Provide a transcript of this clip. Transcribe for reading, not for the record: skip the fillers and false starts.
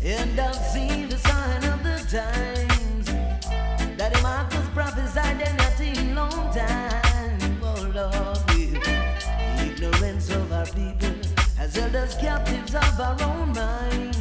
And I've seen the sign of the times that the Marcus prophesied and not in long time. Oh Lord, the ignorance of our people has held us captives of our own mind.